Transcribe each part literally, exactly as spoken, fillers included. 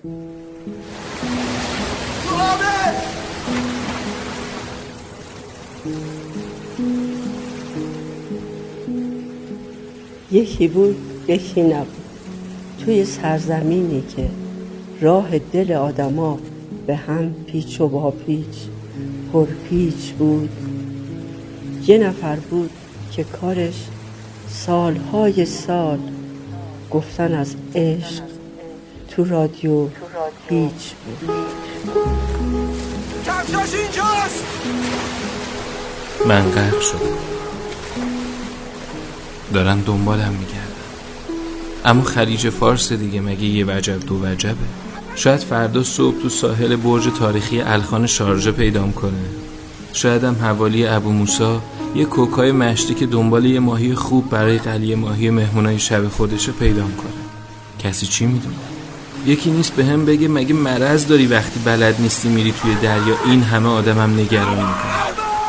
یکی بود یکی نبود، توی سرزمینی که راه دل آدما به هم پیچ و با پیچ پر پیچ بود. یه نفر بود که کارش سالهای سال گفتن از عشق تو رادیو هیچ بود. کفشاش اینجاست. من غرق شدم، دارن دنبالم میگردن. اما خلیج فارس دیگه، مگه یه وجب دو وجبه؟ شاید فردا صبح تو ساحل برج تاریخی الخان شارجه پیدام کنه. شاید هم حوالی ابو موسی یه کوکای مشتی که دنبال یه ماهی خوب برای قلیه ماهی مهمونای شب خودشه پیدام کنه. کسی چی میدونه؟ یکی نیست به هم بگه مگه مرض داری وقتی بلد نیستی میری توی دریا این همه آدم هم نگرانی میکنه؟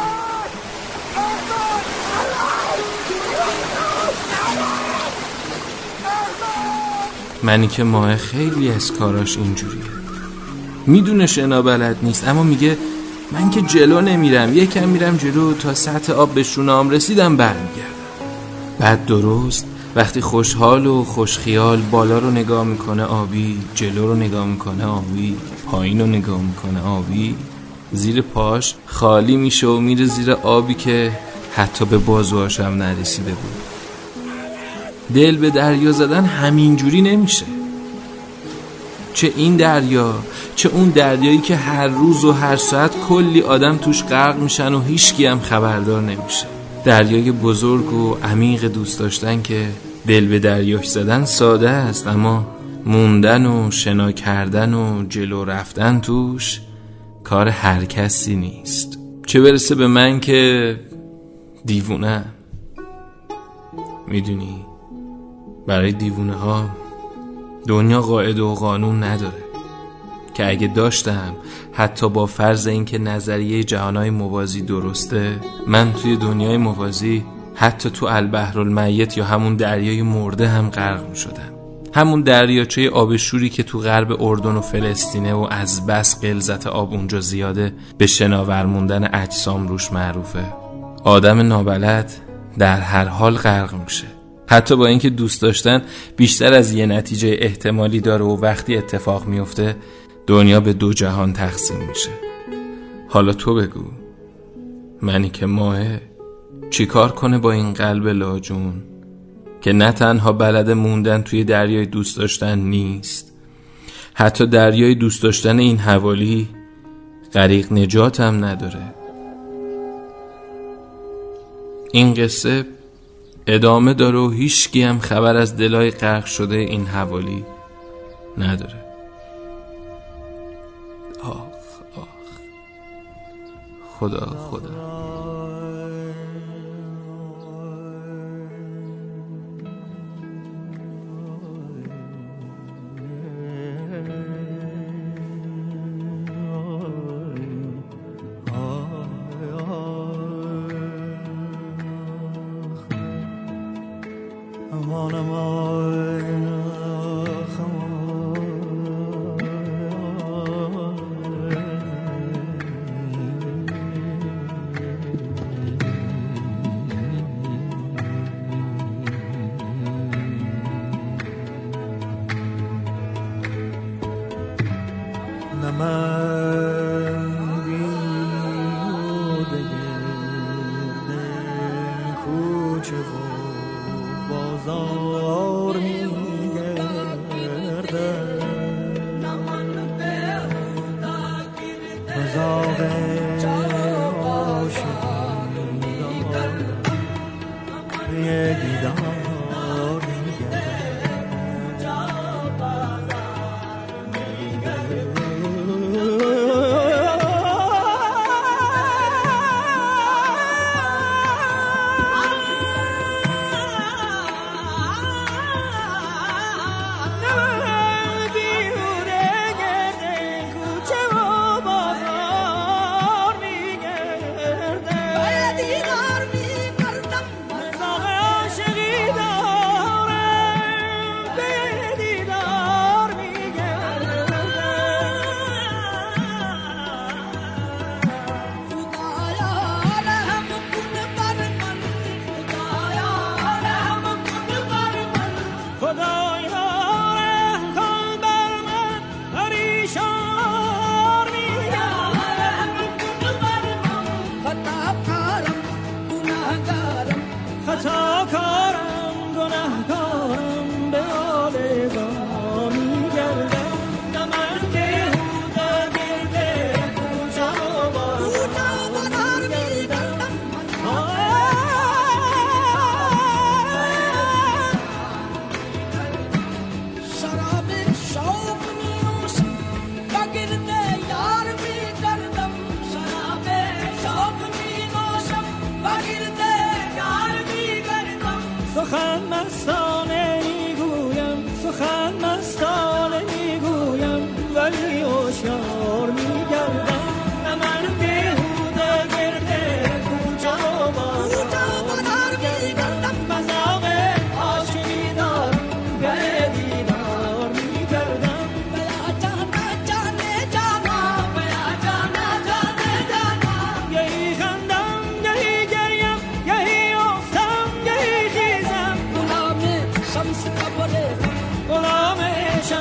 منی که ماه خیلی از کاراش اینجوریه، میدونه شنا بلد نیست اما میگه من که جلو نمیرم، یکم میرم جلو تا سطح آب به شونام رسیدم برمیگردم. بعد درست وقتی خوشحال و خوشخیال بالا رو نگاه میکنه آبی، جلو رو نگاه میکنه آبی، پایین رو نگاه میکنه آبی، زیر پاش خالی میشه و میره زیر آبی که حتی به بازوهاش هم نرسیده بود. دل به دریا زدن همینجوری نمیشه. چه این دریا چه اون دریایی که هر روز و هر ساعت کلی آدم توش غرق میشن و هیچکی هم خبردار نمیشه. دریای بزرگ و عمیق دوست داشتن که دل به دریاش زدن ساده است، اما موندن و شنا کردن و جلو رفتن توش کار هر کسی نیست. چه برسه به من که دیوونه. میدونی برای دیوونه ها دنیا قاعده و قانون نداره که اگه داشتم، حتی با فرض اینکه نظریه جهانهای موازی درسته، من توی دنیای موازی حتی تو البحر المیت یا همون دریای مرده هم غرق می شدم. همون دریاچه آب شوری که تو غرب اردن و فلسطینه و از بس غلظت آب اونجا زیاده به شناور موندن اجسام روش معروفه. آدم نابلد در هر حال غرق میشه، حتی با اینکه دوست داشتن بیشتر از یه نتیجه احتمالی داره و وقتی اتفاق میفته دنیا به دو جهان تقسیم میشه. حالا تو بگو منی که ماهه چی کار کنه با این قلب لاجون که نه تنها بلد موندن توی دریای دوست داشتن نیست، حتی دریای دوست داشتن این حوالی غریق نجات هم نداره. این قصه ادامه داره و هیچکی هم خبر از دلای غرق شده این حوالی نداره. آخ آخ خدا خدا.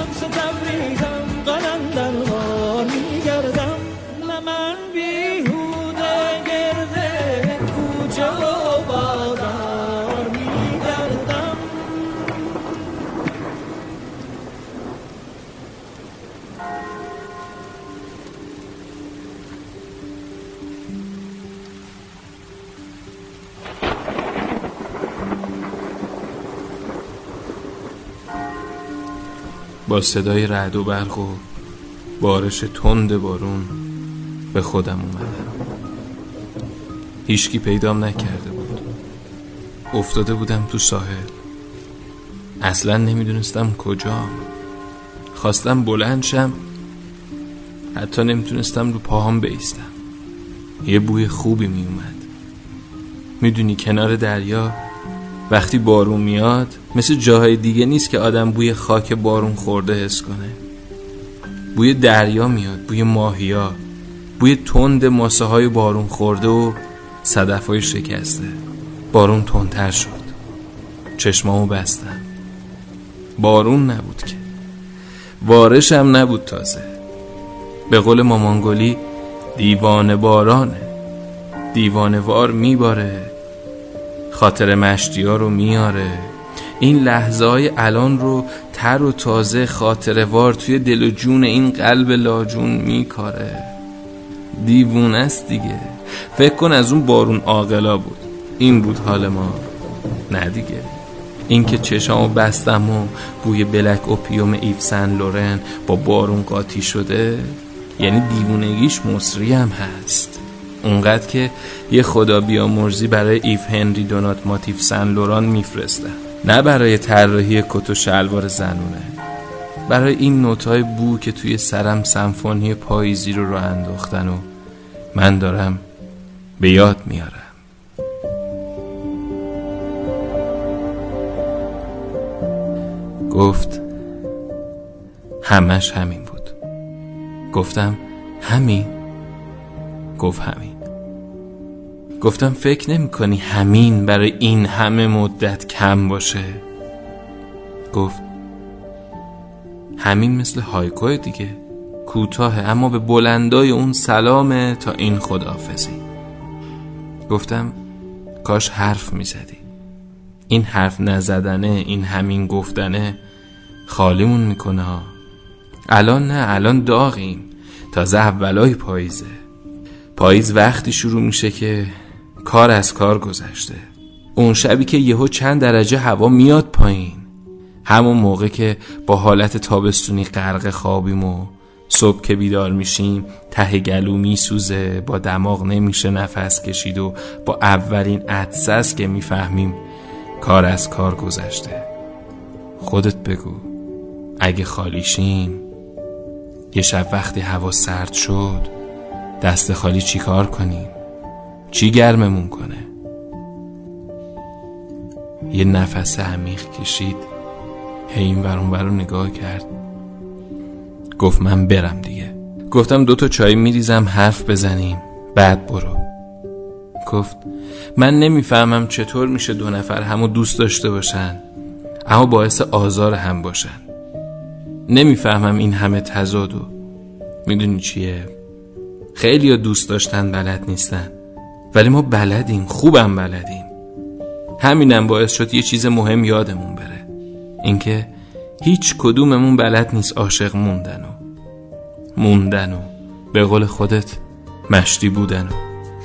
شمس تبریزم قلندر بار میگردم نه من بیهوده گرده کوچه و بازار میگردم. با صدای رعد و برق و بارش تند بارون به خودم اومدم. هیچکی پیدام نکرده بود. افتاده بودم تو ساحل. اصلا نمیدونستم کجام. خواستم بلند شم، حتی نمیتونستم رو پاهام بایستم. یه بوی خوبی میومد. میدونی کنار دریا وقتی بارون میاد مثل جاهای دیگه نیست که آدم بوی خاک بارون خورده حس کنه. بوی دریا میاد، بوی ماهیا، بوی تند ماسه های بارون خورده و صدف های شکسته. بارون تندتر شد. چشمامو بستم. بارون نبود که، بارش هم نبود تازه. به قول مامانگلی دیوانه بارانه. دیوانه وار میباره، خاطر مشتی ها رو میاره. این لحظه های الان رو تر و تازه خاطر وار توی دل و جون این قلب لاجون میکاره. دیوونه است دیگه. فکر کن از اون بارون عاقلا بود. این بود حال ما. نه دیگه. این که چشامو بستم و بوی بلک اوپیوم ایو سن لورن با بارون قاطی شده، یعنی دیوونگیش مصری هم هست. اونقدر که یه خدا بیامرزی برای ایو هنری دونات ماتیف سن لوران میفرستن. نه برای طراحی کت و شلوار زنونه، برای این نوتای بو که توی سرم سمفونی پاییزی رو رو انداختن و من دارم به یاد میارم. گفت همش همین بود. گفتم همین؟ گفت همین. گفتم فکر نمی کنی همین برای این همه مدت کم باشه؟ گفت همین مثل هایکو دیگه، کوتاهه اما به بلندای اون سلامه تا این خداحافظی. گفتم کاش حرف می زدی. این حرف نزدنه، این همین گفتنه خالیمون میکنه ها. الان نه، الان داغیم. تازه اولای پاییزه. پاییز وقتی شروع میشه که کار از کار گذشته. اون شبی که یهو چند درجه هوا میاد پایین، همون موقع که با حالت تابستونی غرق خوابیم و صبح که بیدار میشیم ته گلو میسوزه، با دماغ نمیشه نفس کشید و با اولین عطسه است که میفهمیم کار از کار گذشته. خودت بگو اگه خالیشیم یه شب وقتی هوا سرد شد دست خالی چی کار کنیم؟ چی گرممون کنه؟ یه نفس عمیق کشید، هی این ور اون ور رو نگاه کرد. گفت من برم دیگه. گفتم دو تا چای میریزم حرف بزنیم بعد برو. گفت من نمیفهمم چطور میشه دو نفر همو دوست داشته باشن اما باعث آزار هم باشن. نمیفهمم این همه تضادو. میدونی چیه؟ خیلی ها دوست داشتن بلد نیستن، ولی ما بلدیم، خوبم بلدیم. همینم باعث شد یه چیز مهم یادمون بره، اینکه هیچ کدوممون بلد نیست عاشق موندن و موندن و به قول خودت مشتی بودن و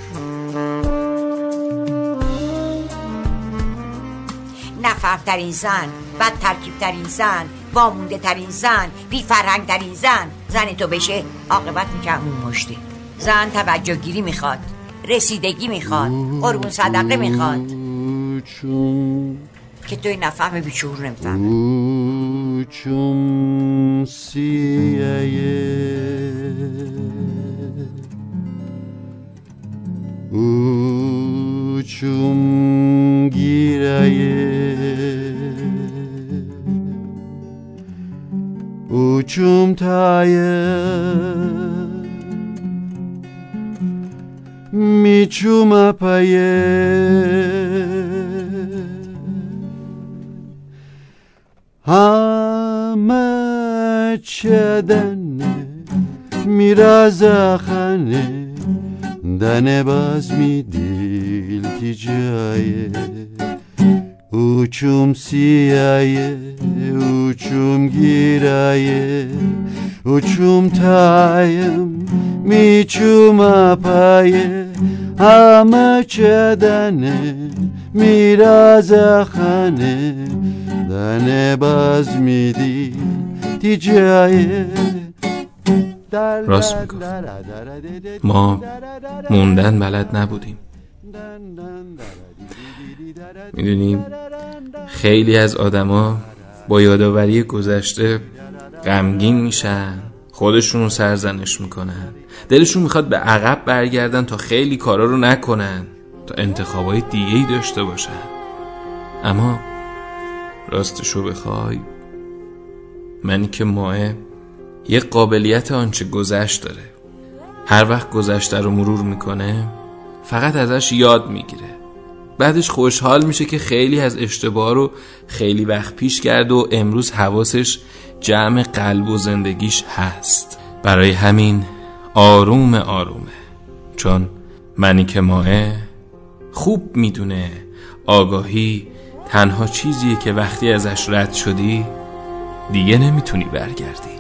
نفهم ترین زن، بد ترکیب ترین زن، وامونده ترین زن، بی فرهنگ ترین زن. زن تو بشه عاقبت میکنه اون مشتی. زن توجه گیری میخواد، رسیدگی میخواد، قربون صدقه میخواد که توی نفهم بیشعور نمیفهمه. اوچم سیه اوچم گیره اوچم تایه میچوم اپایه همه همه چدنه میرازخانه دنه باز می دل تی جایه اوچوم سیایه اوچوم گیرایه اوچوم تایم میچوم اپایه همه چدنه میرازخانه دنه باز می دل تی جایه. راست میگفت، ما موندن بلد نبودیم. میدونیم خیلی از آدما با یادآوری گذشته غمگین میشن، خودشونو سرزنش میکنن، دلشون میخواد به عقب برگردن تا خیلی کارا رو نکنن، تا انتخابای دیگه‌ای داشته باشن. اما راستشو بخوای، منی که ماه یه قابلیت آنچه گذشت داره. هر وقت گذشته رو مرور میکنه فقط ازش یاد میگیره، بعدش خوشحال میشه که خیلی از اشتباه رو خیلی وقت پیش کرد و امروز حواسش جمع قلب و زندگیش هست. برای همین آروم آرومه، چون منی که ماه خوب میدونه آگاهی تنها چیزیه که وقتی ازش رد شدی دیگه نمیتونی برگردی.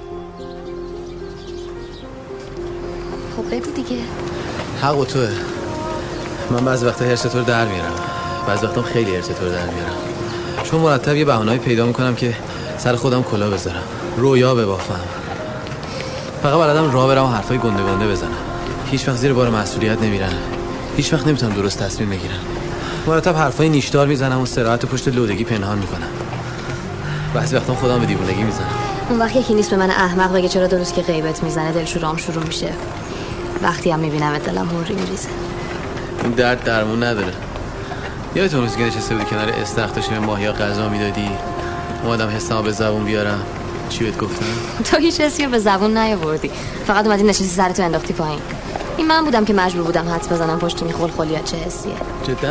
خب بگو دیگه. حق و توه. من بعضی وقتا هرس تو رو در میارم، بعضی وقتا خیلی هرس تو رو در میارم، چون مرتب یه بهانه‌ای پیدا میکنم که سر خودم کلا بذارم، رویا ببافم. فقط بلدم راه برم و حرفای گنده گنده بزنم. هیچ وقت زیر بار مسئولیت نمیرم، هیچ وقت نمیتونم درست تصمیم بگیرم. مرتب حرفای نیشدار میزنم و صراحت پشت لودگی پنهان میکنم. بعضی وقتا خودم به دیوونگی میزنم. اون وقت یکی نیست به من احمق بگه چرا درست که غیبت میزنه دلش رام شروع میشه. وقتی هم میبینم دلم هوری میریزه. این درد درمون نداره. یادتون روزی که نشسته بودی کنار استخر داشتی به ماهیا غذا میدادی، اومدم حسامو به زبون بیارم، چی بهت گفتم؟ تو هیچ حسی به زبون نیاوردی، فقط اومدی نشستی سرتو انداختی پایین. این من بودم که مجبور بودم حدس بزنم پشت این خلخلیا چه حسیه. جدا؟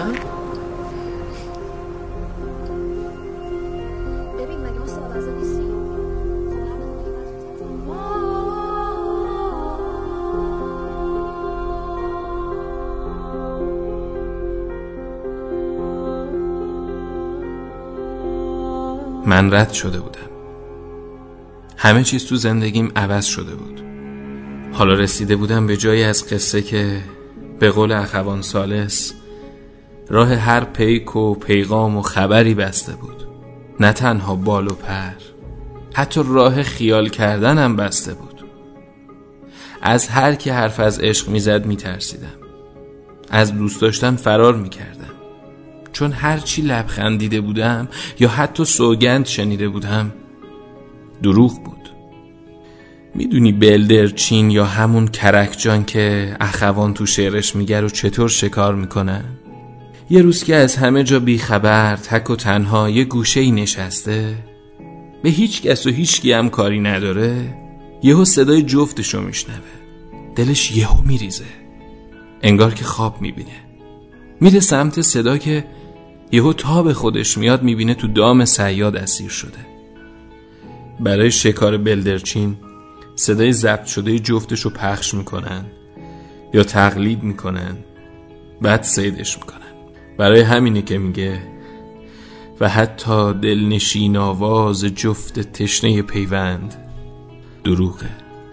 من رد شده بودم، همه چیز تو زندگیم عوض شده بود. حالا رسیده بودم به جایی از قصه که به قول اخوان ثالث راه هر پیک و پیغام و خبری بسته بود. نه تنها بال و پر، حتی راه خیال کردنم بسته بود. از هر کی حرف از عشق میزد میترسیدم، از دوست داشتن فرار میکردم، چون هر چی لبخند دیده بودم یا حتی سوگند شنیده بودم دروغ بود. میدونی بلدرچین یا همون کرکجان که اخوان تو شعرش میگه رو چطور شکار میکنن؟ یه روز که از همه جا بیخبر تک و تنها یه گوشه‌ای نشسته، به هیچ کس و هیچ کی هم کاری نداره، یهو صدای جفتشو میشنوه، دلش یهو میریزه، انگار که خواب میبینه. میره سمت صدا که یهو تا به خودش میاد میبینه تو دام صیاد اسیر شده. برای شکار بلدرچین صدای ضبط شده جفتشو پخش میکنن یا تقلید میکنن، بعد صیدش میکنن. برای همینه که میگه و حتی دلنشین آواز جفت تشنه پیوند دروغه.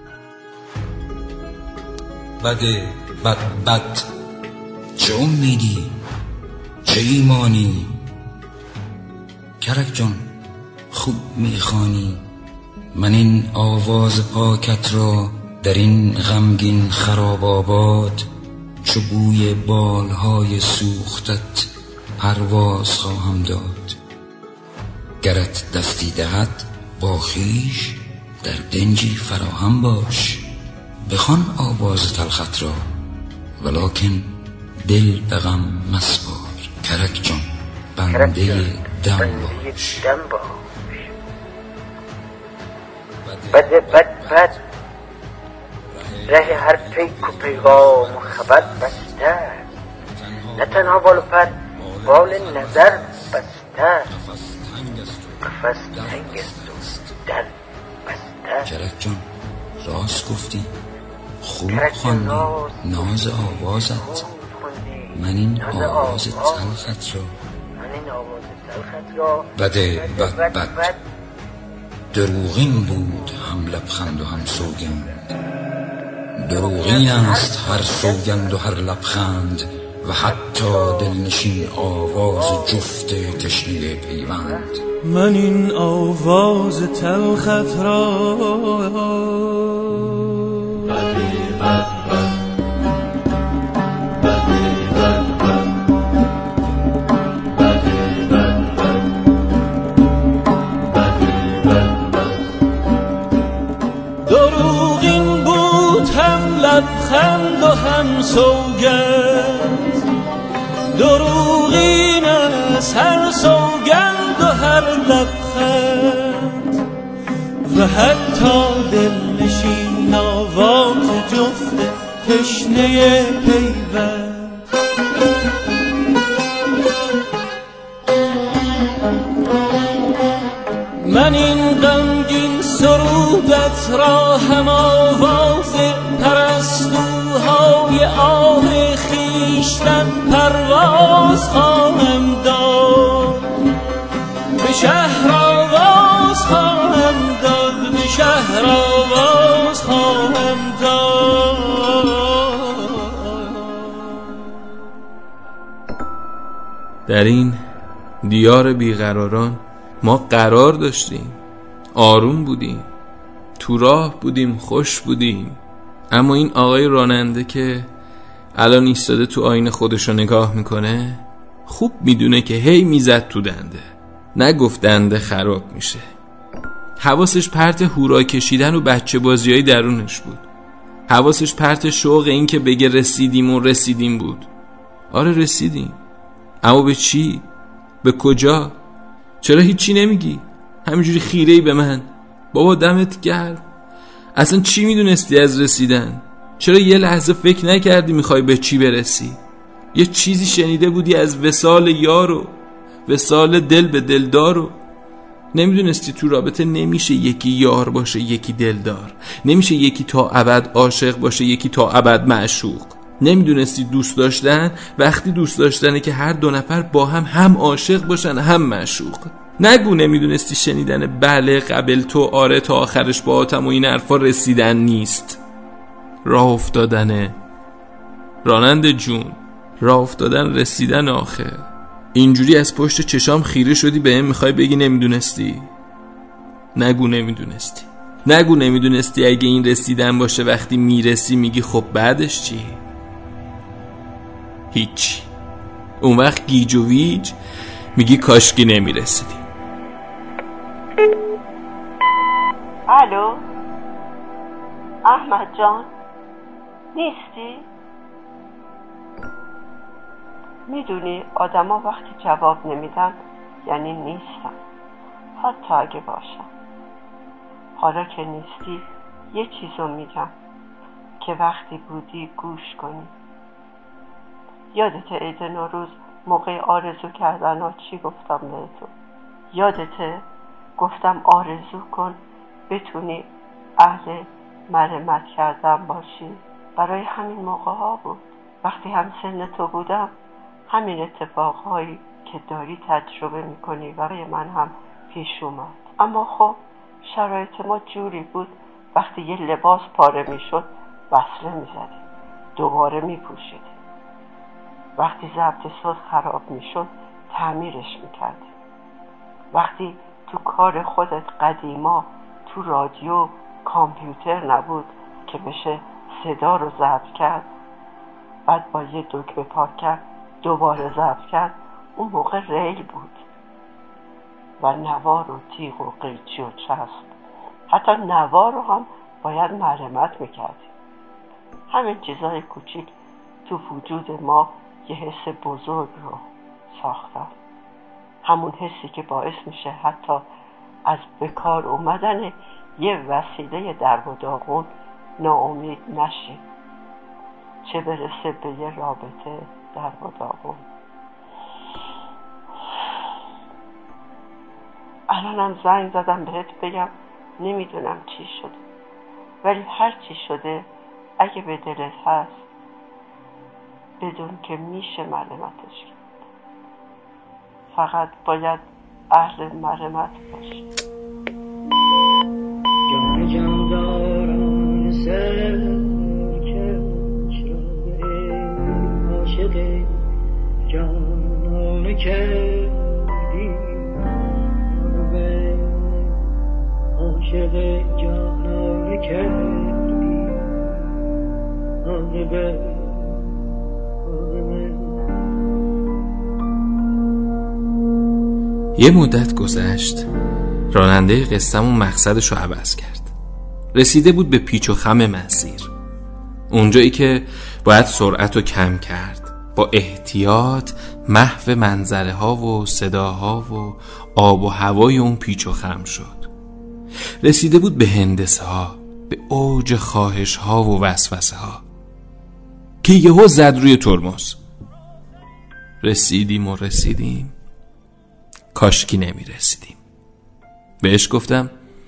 بده بد بد، چه امیدی چه ایمانی، کرک جان خوب میخوانی. من این آواز پاکت را در این غمگین خراب آباد، چو بوی بالهای سوختت پرواز خواهم داد. گرت دستی دهد با خویش در دنجی فراهم باش، بخوان آواز تلخت را ولکن دل به غم مسپار. کرک جان بنده دم باش، بده بد بد، ره هر پیک و پیغام و خبر بسته، نه تنها بال و پر، بال نظر بسته، قفس تنگ است و در بسته. کرک جان راست گفتی، خوب خواندی ناز آوازت. من این آواز تلخت را بده بد بد دروغین بود هم لبخند و هم سوگند. دروغین است هر سوگند و هر لبخند و حتی دلنشین آواز جفت تشنه پیوند. من این آواز تلخت را دروغین بود هم لبخند و هم سوگند. دروغین است هر سوگند و هر لبخند و حتی دلنشین آواز جفت تشنه پیوند. من این غمگین سرودت را هم آواز پرستوهای آه خویشتن پرواز خواهم داد. به شهر آواز خواهم داد، به شهر آواز خواهم داد. در این دیار بیقراران ما قرار داشتیم، آروم بودیم، تو راه بودیم، خوش بودیم. اما این آقای راننده که الان ایستاده تو آینه خودشو نگاه میکنه، خوب میدونه که هی میزد تو دنده، نگفت دنده خراب میشه. حواسش پرت هورا کشیدن و بچه بازی های درونش بود. حواسش پرت شوق این که بگه رسیدیم و رسیدیم بود. آره رسیدیم، اما به چی؟ به کجا؟ چرا هیچی نمیگی؟ همینجوری خیره‌ای به من. بابا دمت گرم. اصلا چی میدونستی از رسیدن؟ چرا یه لحظه فکر نکردی میخوای به چی برسی؟ یه چیزی شنیده بودی از وصال یارو، وصال دل به دلدارو. نمیدونستی تو رابطه نمیشه یکی یار باشه یکی دلدار، نمیشه یکی تا ابد عاشق باشه یکی تا ابد معشوق. نمیدونستی دوست داشتن وقتی دوست داشتنه که هر دو نفر با هم هم عاشق باشن هم معشوق. نگو نمیدونستی شنیدن بله قبل تو آره تا آخرش با آتم و این حرفا رسیدن نیست، راه افتادنه. راننده جون، راه افتادن رسیدن آخر. اینجوری از پشت چشام خیره شدی به هم میخوای بگی نمیدونستی؟ نگو نمیدونستی، نگو نمیدونستی. اگه این رسیدن باشه وقتی میرسی میگی خب بعدش چی؟ هیچ. اون وقت گیج و ویج میگی کاشکی نمیرسیدی. الو احمد جان، نیستی؟ میدونی آدما وقتی جواب نمیدن یعنی نیستن، حتی اگه باشن. حالا که نیستی یه چیزو میگم که وقتی بودی گوش کنی. یادت عید نوروز موقع آرزو کردن ها چی گفتم بهتون؟ یادته؟ گفتم آرزو کن بتونی اهل مرمت کردن باشی. برای همین موقع ها بود. وقتی هم سن تو بودم همین اتفاقهایی که داری تجربه میکنی برای من هم پیش اومد. اما خب شرایط ما جوری بود وقتی یه لباس پاره میشد وصله میزدیم، دوباره میپوشیدیم. وقتی ضبط صوت خراب میشد تعمیرش میکردیم. وقتی تو کار خودت قدیما تو رادیو کامپیوتر نبود که بشه صدا رو ضبط کرد، بعد با یه دکمه پاک کرد دوباره ضبط کرد، اون موقع ریل بود و نوار و تیغ و قیچی و چسب. حتی نوار رو هم باید مرمت میکردیم. همین چیزای کوچیک تو وجود ما یه حس بزرگ رو ساختن. همون حسی که باعث میشه حتی از بکار اومدن یه وسیله در و داغون ناامید نشیم، چه برسه به یه رابطه در و داغون. الانم زنگ زدم بهت بگم نمیدونم چی شده، ولی هر چی شده اگه به دلت هست بدون که میشه مرمتش کرد. فقط باید اهل مرمت باشی. جان جانداران سرکش را به عاشق جانان کردی، به عاشق جانان کردی، آن به یه مدت گذشت. راننده قصه‌مون مقصدش رو عوض کرد. رسیده بود به پیچ و خم مسیر، اونجایی که باید سرعت رو کم کرد، با احتیاط محو منظره ها و صداها و آب و هوای اون پیچ و خم شد. رسیده بود به هندسه ها، به اوج خواهش ها و وسوسه ها که یهو زد روی ترمز. رسیدیم و رسیدیم، کاشکی نمی رسیدیم. بهش گفتم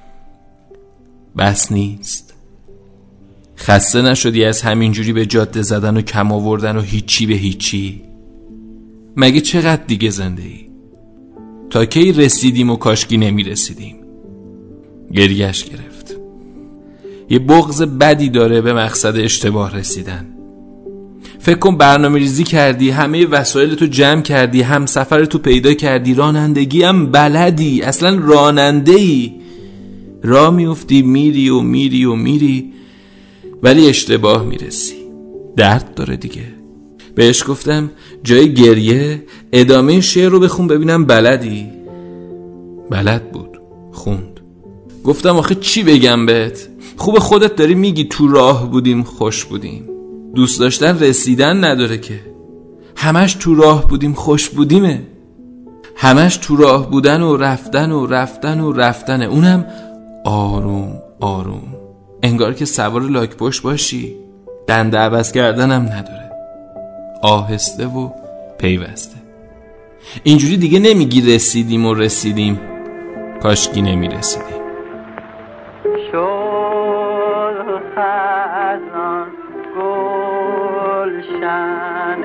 بس نیست، خسته نشدی از همینجوری به جاده زدن و کم آوردن و هیچی به هیچی؟ مگه چقدر دیگه زنده ای؟ تا کی رسیدیم و کاشکی نمی رسیدیم؟ گریهش گرفت. یه بغض بدی داره به مقصد اشتباه رسیدن. فکر کن برنامه ریزی کردی، همه وسایل تو جمع کردی، هم سفر تو پیدا کردی، رانندگی هم بلدی، اصلا راننده ای، راه میفتی میری و میری و میری ولی اشتباه میرسی. درد داره دیگه. بهش گفتم جای گریه ادامه شعر رو بخون ببینم بلدی. بلد بود، خوند. گفتم آخه چی بگم بهت؟ خوب خودت داری میگی تو راه بودیم خوش بودیم. دوست داشتن رسیدن نداره که. همش تو راه بودیم خوش بودیمه. همش تو راه بودن و رفتن و رفتن و رفتنه، اونم آروم آروم، انگار که سوار لاک پشت باشی. دنده عوض کردنم نداره، آهسته و پیوسته. اینجوری دیگه نمیگی رسیدیم و رسیدیم، کاشکی نمی رسیدیم. شد خزان گلشن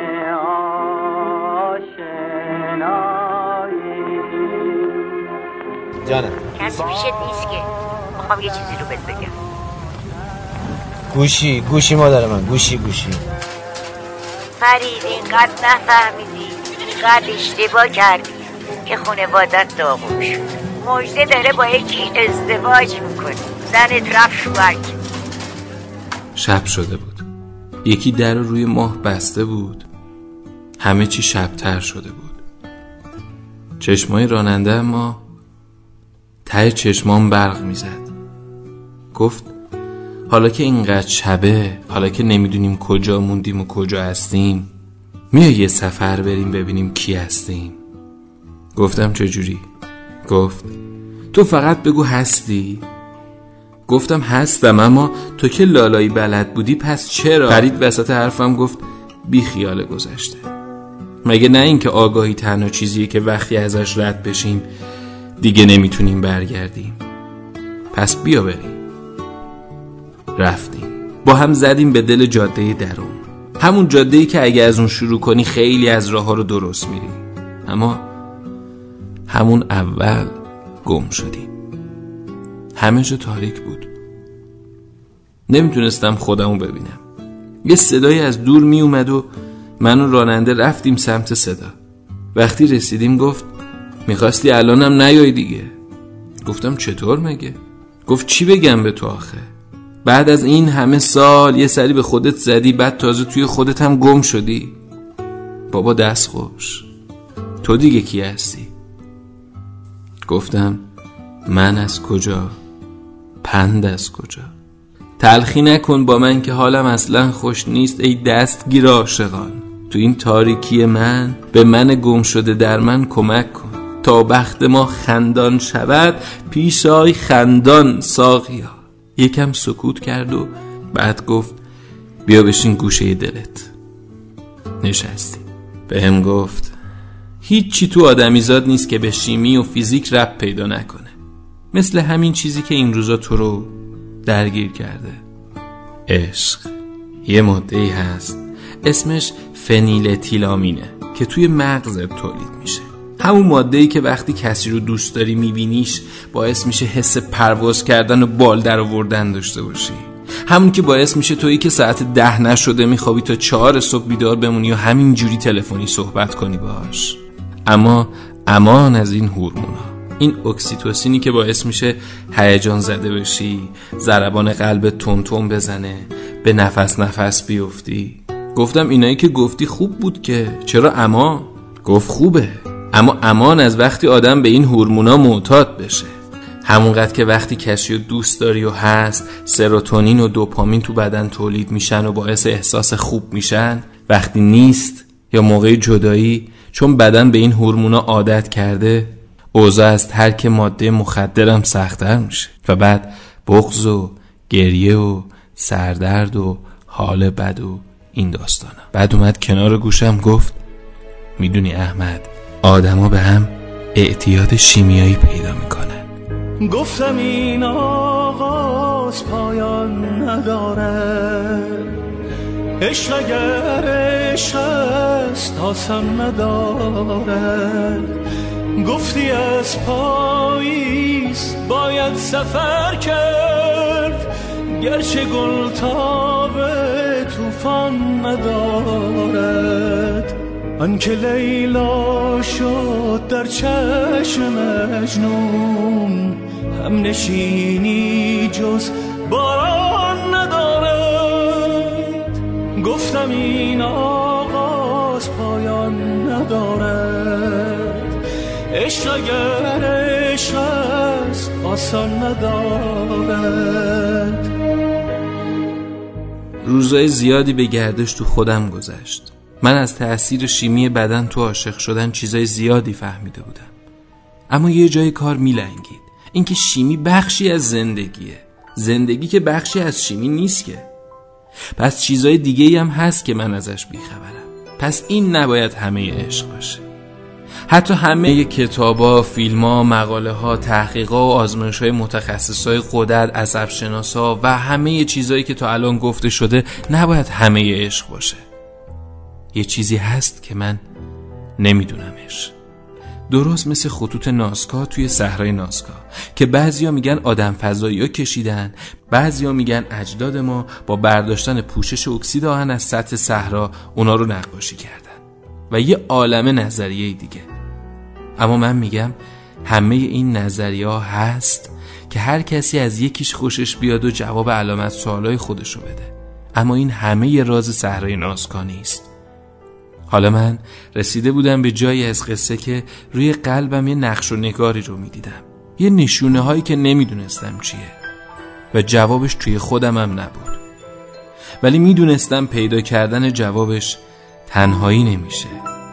آشنایی. جانم کسی پیشت نیست که میخوام یه چیزی رو بهت بگم. گوشی گوشی مادر من، گوشی گوشی. فرید اینقدر نفهمیدی، اینقدر اشتباه کردی که خانوادت داغون شد. مژده داره با یکی ازدواج میکنه، زنت رفت شوهر. شب شده بود، یکی در رو روی ماه بسته بود، همه چی شبتر شده بود. چشمای راننده ما ته چشمام برق میزد. گفت حالا که اینقدر شبه، حالا که نمیدونیم کجا موندیم و کجا هستیم، میای یه سفر بریم ببینیم کی هستیم؟ گفتم چجوری؟ گفت تو فقط بگو هستی. گفتم هستم، اما تو که لالایی بلد بودی پس چرا؟ فرید وسط حرفم گفت بی خیال گذشته. مگه نه این که آگاهی تنها چیزیه که وقتی ازش رد بشیم دیگه نمیتونیم برگردیم؟ پس بیا بریم. رفتیم، با هم زدیم به دل جاده درون، همون جاده‌ای که اگه از اون شروع کنی خیلی از راه‌ها رو درست میری، اما همون اول گم شدیم. همه جا تاریک بود، نمیتونستم خودمو ببینم. یه صدایی از دور می اومد و من و راننده رفتیم سمت صدا. وقتی رسیدیم گفت میخواستی الانم نیای دیگه. گفتم چطور مگه؟ گفت چی بگم به تو آخه؟ بعد از این همه سال یه سری به خودت زدی، بعد تازه توی خودت هم گم شدی. بابا دست خوش، تو دیگه کی هستی؟ گفتم من از کجا؟ پند از کجا؟ تلخی نکن با من که حالم اصلا خوش نیست ای دستگیر عاشقان. تو این تاریکی من به من گم شده در من کمک کن، تا بخت ما خندان شود پیش آی خندان ساقیا. یکم سکوت کرد و بعد گفت بیا بشین گوشه دلت. نشستی. به هم گفت هیچی تو آدمیزاد نیست که به شیمی و فیزیک ربط پیدا نکنه. مثل همین چیزی که این روزا تو رو درگیر کرده. عشق یه ماده‌ای هست اسمش فنیل اتیلامینه که توی مغزت تولید میشه. همون ماده‌ای که وقتی کسی رو دوست داری میبینیش باعث میشه حس پرواز کردن و بال در آوردن داشته باشی. همون که باعث میشه تویی که ساعت ده نشده میخوابی تا چهار صبح بیدار بمونی و همین جوری تلفنی صحبت کنی باهاش. اما امان از این هورمونا، این اکسیتوسینی که باعث میشه هیجان زده بشی، ضربان قلبت تون تون بزنه، به نفس نفس بیفتی. گفتم اینایی که گفتی خوب بود که چرا اما؟ گفت خوبه، اما امان از وقتی آدم به این هورمونا معتاد بشه. همونقدر که وقتی کسی رو دوست داری و هست سروتونین و دوپامین تو بدن تولید میشن و باعث احساس خوب میشن، وقتی نیست یا موقع جدایی چون بدن به این هورمونا عادت کرده اوضاع از ترک ماده مخدرم سخت‌تر میشه و بعد بغض و گریه و سردرد و حال بد و این داستانا. بعد اومد کنار گوشم گفت میدونی احمد، آدما به هم اعتیاد شیمیایی پیدا میکنن. گفتم این آغاز پایان نداره، عشق اگر عشق است آسان نداره. گفتی از پاییز باید سفر کرد، گرچه گل تاب توفان ندارد. آنکه لیلا شد در چشم مجنون، هم نشینی جز باران ندارد. گفتم این آغاز پایان ندارد، عشق اگر عشق است آسان ندارد. روزای زیادی به گردش تو خودم گذشت. من از تأثیر شیمی بدن تو عاشق شدن چیزای زیادی فهمیده بودم، اما یه جای کار میلنگید. اینکه شیمی بخشی از زندگیه، زندگی که بخشی از شیمی نیست که. پس چیزای دیگه‌ای هم هست که من ازش بیخبرم. پس این نباید همه عشق باشه. حتی همه کتابا، فیلم‌ها، مقاله‌ها، تحقیق‌ها و آزمایش‌های متخصصای غدد، عصب‌شناسا و همه چیزایی که تا الان گفته شده نباید همه عشق باشه. یه چیزی هست که من نمیدونمش. درست مثل خطوط نازکا توی صحرای نازکا که بعضیا میگن آدم فضایی‌ها کشیدن، بعضیا میگن اجداد ما با برداشتن پوشش اکسید آهن از سطح صحرا اونا رو نقاشی کردن و یه عالمه نظریه دیگه. اما من میگم همه این نظریه‌ها هست که هر کسی از یکیش خوشش بیاد و جواب علامت سوالای خودشو بده. اما این همه ی راز صحرای نازکا نیست. حالا من رسیده بودم به جایی از قصه که روی قلبم یه نقش و نگاری رو میدیدم، یه نشونه هایی که نمیدونستم چیه و جوابش توی خودم هم نبود، ولی میدونستم پیدا کردن جوابش تنهایی نمیشه.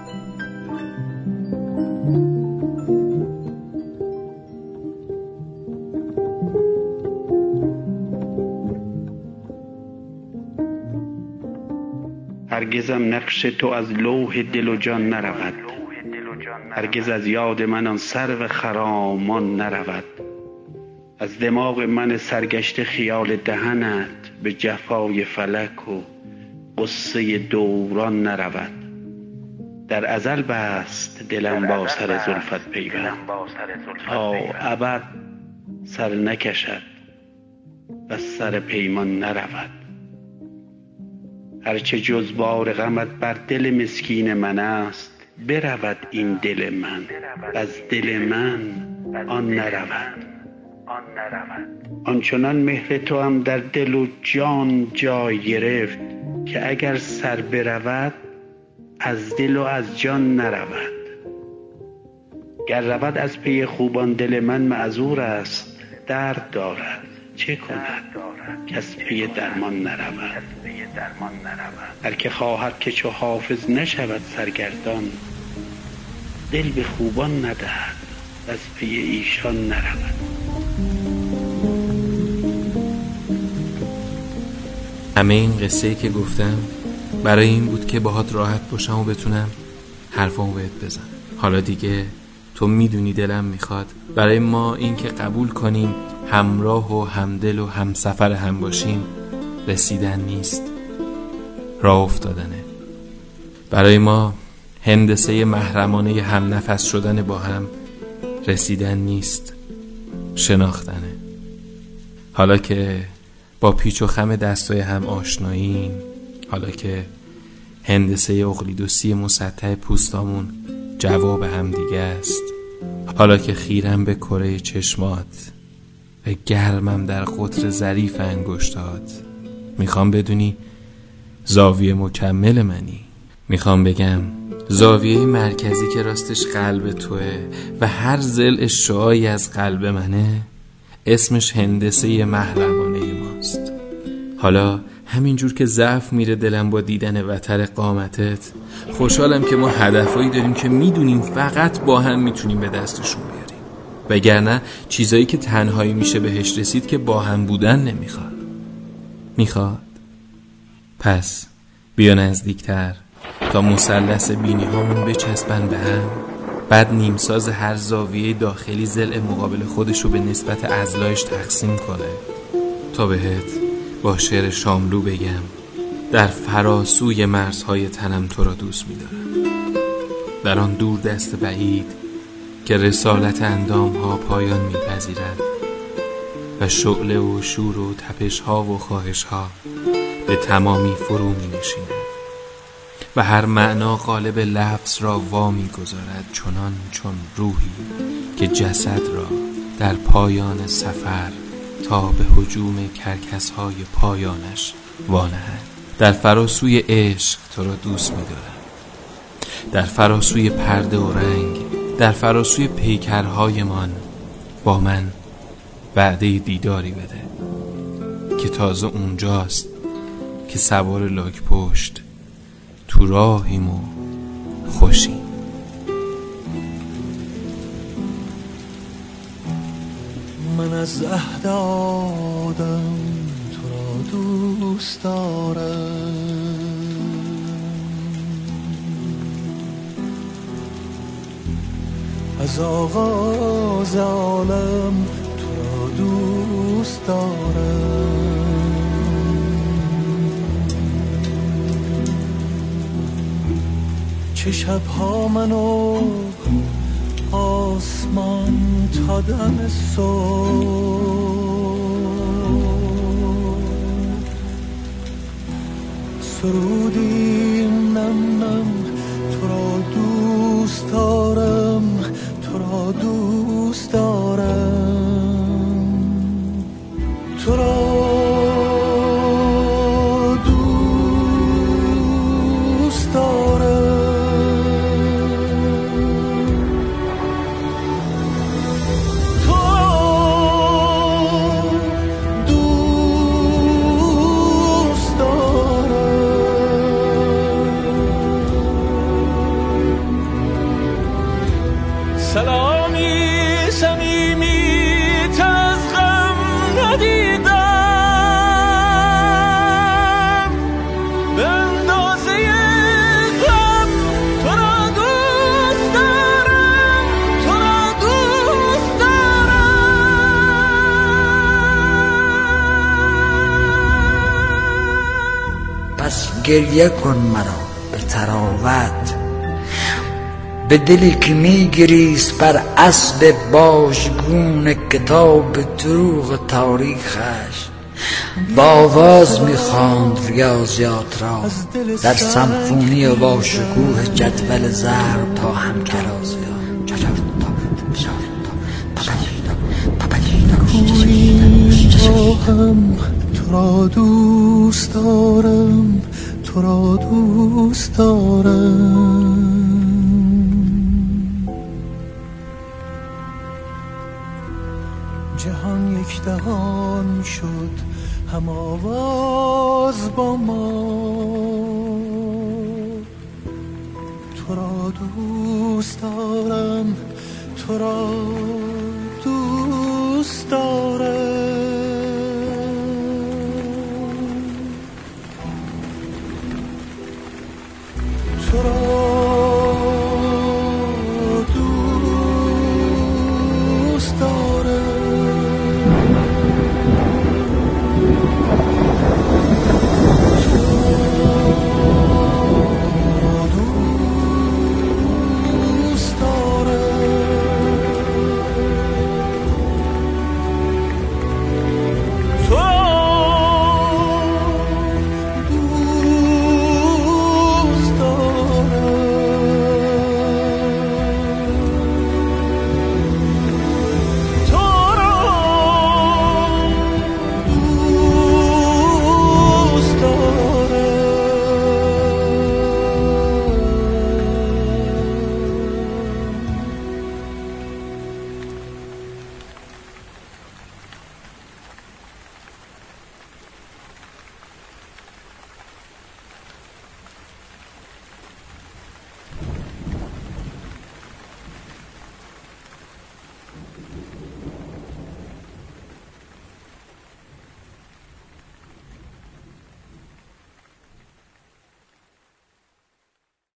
هرگزم نقش تو از لوح دل و جان نرود، هرگز از یاد من آن سرو خرامان نرود. از دماغ من سرگشته خیال دهنت، به جفای فلک و قصه دوران نرود. در ازل بست دلم با سر زلفت پیوند، تا ابد سر نکشد و سر پیمان نرود. هرچه جز بار غمت بر دل مسکین من است، برود این دل من، از دل من آن نرود. آنچنان مهر تو هم در دل و جان جای گرفت، که اگر سر برود از دل و از جان نرود. گر رود از پی خوبان دل من معذور است، درد دارد چه کند کس پی درمان نرود. هر که خواهد که چو حافظ نشود سرگردان، دل به خوبان ندهد از پی ایشان نرود. همه این قصه‌ای که گفتم برای این بود که باهات راحت باشم و بتونم حرفامو بهت بزنم. حالا دیگه تو میدونی دلم میخواد برای ما این که قبول کنیم همراه و همدل و همسفر هم باشیم رسیدن نیست، راه افتادنه. برای ما هندسه محرمانه هم نفس شدن با هم رسیدن نیست، شناختنه. حالا که با پیچ و خم دستای هم آشناییم، حالا که هندسه اقلیدوسی مسطح پوستامون جواب هم دیگه است، حالا که خیرم به کره چشمات و گرمم در قطر ظریف انگشتات، میخوام بدونی زاویه مکمل منی. میخوام بگم زاویه مرکزی که راستش قلب توه و هر ضلع شعاعی از قلب منه اسمش هندسه محرمانه ماست. حالا همینجور که ضعف میره دلم با دیدن وتر قامتت، خوشحالم که ما هدفایی داریم که میدونیم فقط با هم میتونیم به دستشون بیاریم، وگرنه چیزایی که تنهایی میشه بهش رسید که با هم بودن نمیخواد. میخواد؟ پس بیا نزدیکتر تا مثلث بینی هامون بچسبن به هم، بعد نیمساز هر زاویه داخلی ضلع مقابل خودشو به نسبت اضلاعش تقسیم کنه تا بهت با شعر شاملو بگم در فراسوی مرزهای تنم تو را دوست می‌دارم، در آن دور دست بعید که رسالت اندام ها پایان می‌پذیرد و شعله و شور و تپش ها و خواهش ها به تمامی فرو می‌نشیند و هر معنا قالب لفظ را وامی گذارد، چنان چون روحی که جسد را در پایان سفر تا به هجوم کرکس‌های پایانش وانهد. در فراسوی عشق تو را دوست می‌دارم، در فراسوی پرده و رنگ، در فراسوی پیکرهایمان با من وعده دیداری بده که تازه اونجاست که سوار لاک پشت تو راهیم و خوشیم. من از عهد آدم تو را دوست دارم، از آغاز عالم تو را دوست دارم. چه شبها منو آسمان تا دم صبح سرودیم نم نم تو را دوست دارم، تو را دوست دارم، تو را دوست دارم. سلامی صمیمی تر از غم ندیدم، به اندازه غم تو را دوست دارم، تو را دوست دارم. پس گریه کن مرا به تراوت، به دلی که میگریست بر اسب باشگون کتاب دروغ تاریخش، با آواز میخواند ریاضیات را در سمفونی و با شکوه جدول ضرب تا هم کرازیات. هم تو را دوست دارم، تو را دوست دارم. جهان یک دهان شد هم آواز با ما، تو را دوست دارم، تو را دوست دارم.